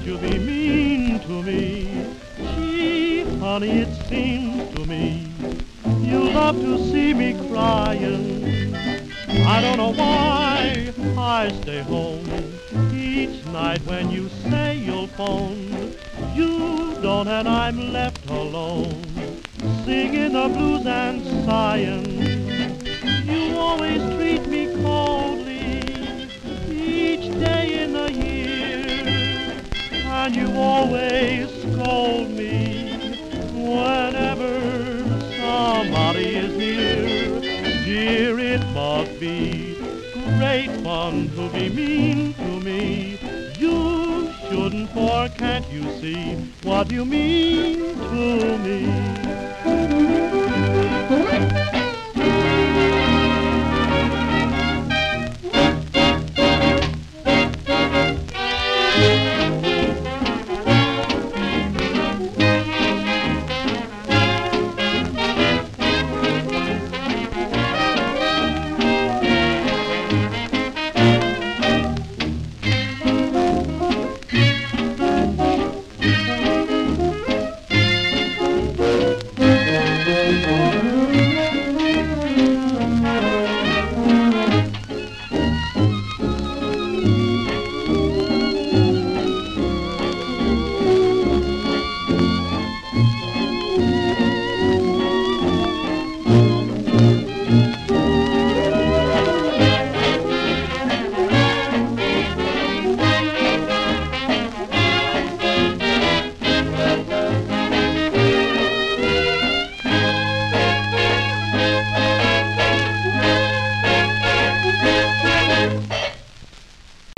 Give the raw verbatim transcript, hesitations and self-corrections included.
you be mean to me? Gee, honey, it seems to me you love to see me crying. I don't know why I stay home each night when you say you'll phone. You don't and I'm left alone, singing the blues and sighing. You always treat me coldly each day in the year, and you always scold me whenever somebody is near. Dear, it must be great fun to be mean to me. You shouldn't, for can't you see what you mean to me?